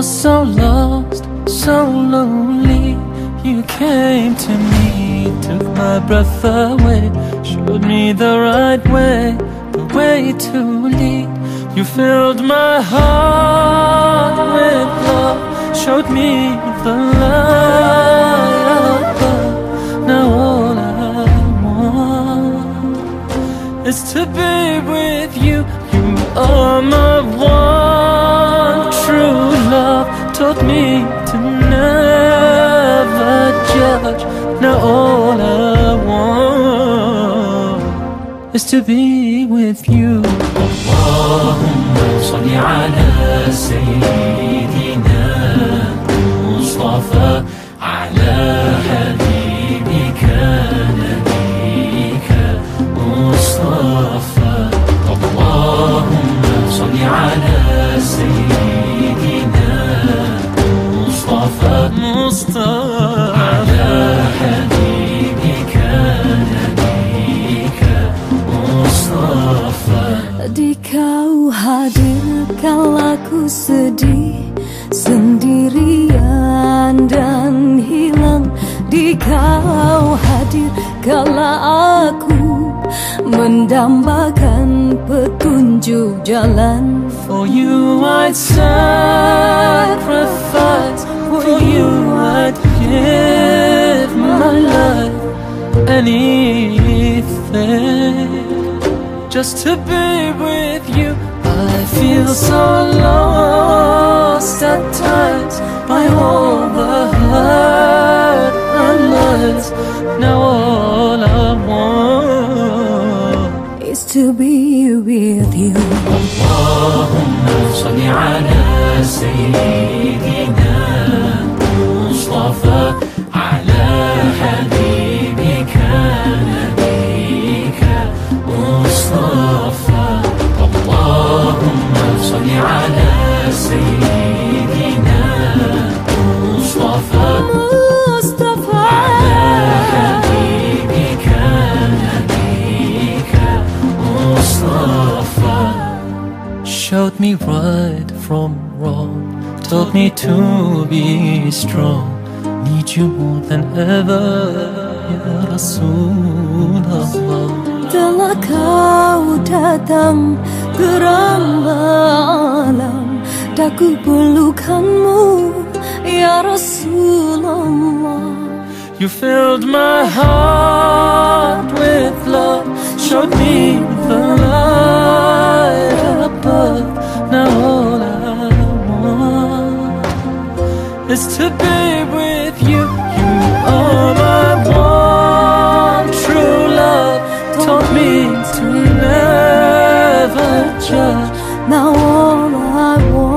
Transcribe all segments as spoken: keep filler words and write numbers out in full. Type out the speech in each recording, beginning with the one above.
was so lost, so lonely. You came to me, took my breath away, showed me the right way, the way to lead. You filled my heart with love, showed me the light above. Now all I want is to be with you. You are my one true love, taught me to never judge. Now all I want is to be with you. Allahumma salli ala Sayyidina Mustafa, ala Habibika Nabika Mustafa. Allahumma salli ala Sayyidina Mustafa, Mustafa, ala Habibika Nabika Mustafa. Di kau hadir kala ku sedih sendirian dan hilang. Di kau hadir kala aku mendambakan petunjuk jalan. for you I'd sacrifice, for you I'd give my life, anything, just to be with you. I feel so lost at times by all the hurt and lies. Now all I want is to be with you. Allahumma salli ala Sayyidina Mustafa, ala Habibika Nabika Mustafa. Allahumma salli ala Sayyidina Mustafa, Mustafa, ala Habibika Nabika Mustafa. showed me right from wrong, told me to be strong. Need you more than ever, Ya Rasulullah. telah kau datang teranglah alam, daku pelukanmu ya Rasulullah. You filled my heart with love, showed me the light above. Now all I want is to be with you. You are my one true love, taught me to never judge. Now all I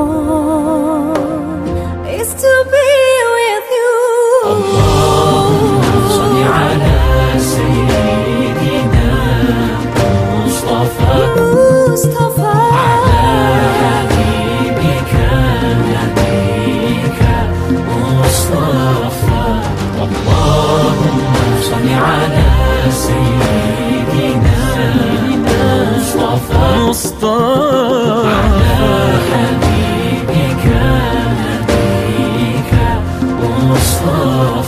want is to be with you. Allahumma salli ala Sayyidina Mustafa, Mustafa, ala Habibika Nabika Mustafa. Allahumma salli ala Sayyidina Mustafa, Mustafa, ala Habibika Nabika Mustafa.